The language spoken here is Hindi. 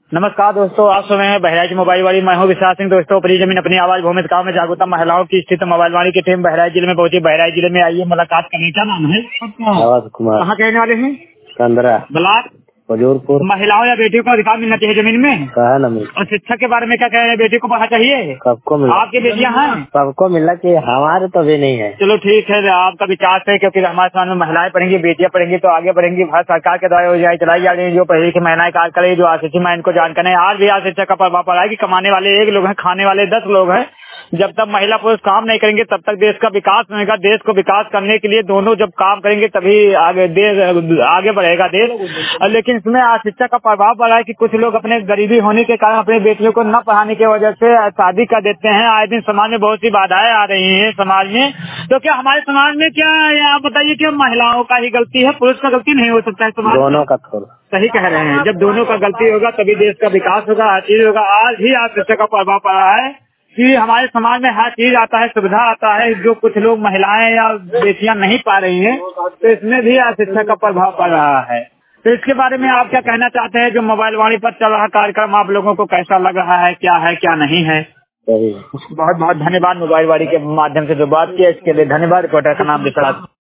नमस्कार दोस्तों, आप सुन रहे हैं बहराइच मोबाइल वाली। मैं हूं विश्वास सिंह। दोस्तों, अपनी जमीन अपनी आवाज भूमि काम में जागरूकता महिलाओं की स्थिति मोबाइल वाली की टीम बहराइच जिले में पहुंची। बहराइच जिले में आइए मुलाकात करने। क्या नाम है? आवाज कुमार। कहाँ के रहने वाले हैं? कंदरा ब्लॉक हजूरपुर। महिलाओं या बेटियों को अधिकार मिलना चाहिए जमीन में। कहा ना मिल। और शिक्षा के बारे में क्या कह रहे हैं? बेटी को पढ़ना चाहिए। सबको मिल। आपकी बेटियां हैं? सबको मिलना चाहिए, हमारे तो भी नहीं है। चलो ठीक है, आपका विचार है, क्योंकि हमारे समाज में महिलाएं पढ़ेंगी, बेटियां पढ़ेंगी तो आगे बढ़ेंगी। भारत सरकार के द्वारा योजनाएं चलाई जा रही है, जो पढ़ी लिखी महिलाएं कार्य करें, जो अशिक्षित मैं इनको जानकारी है। आज भी आज शिक्षा का प्रभाव पड़ा है कि कमाने वाले 1 लोग हैं, खाने वाले 10 लोग हैं। जब तक महिला पुरुष काम नहीं करेंगे तब तक देश का विकास नहीं होगा। देश को विकास करने के लिए दोनों जब काम करेंगे तभी आगे देश आगे बढ़ेगा देश। लेकिन इसमें शिक्षा का प्रभाव पड़ा है कि कुछ लोग अपने गरीबी होने के कारण अपने बेटियों को न पढ़ाने की वजह से शादी कर देते हैं। आए दिन समाज में बहुत सी बाधाएं आ रही हैं समाज में। तो क्या हमारे समाज में क्या आप बताइए कि महिलाओं का ही गलती है, पुरुष का गलती नहीं हो सकता है? समाज दोनों का थोड़ा सही कह रहे हैं। जब दोनों का गलती होगा तभी देश का विकास होगा, हर चीज होगा। आज ही आज शिक्षा का प्रभाव पड़ा है कि हमारे समाज में हर चीज आता है, सुविधा आता है। जो कुछ लोग महिलाएं या बेटियां नहीं पा रही हैं, तो इसमें भी आज शिक्षा का प्रभाव पड़ रहा है। तो इसके बारे में आप क्या कहना चाहते हैं? जो मोबाइल वाणी पर चल रहा कार्यक्रम आप लोगों को कैसा लग रहा है, क्या नहीं है? सही। बहुत बहुत धन्यवाद मोबाइल वाणी के माध्यम से जो बात की, इसके लिए धन्यवाद। रिपोर्टर का नाम विश्वास।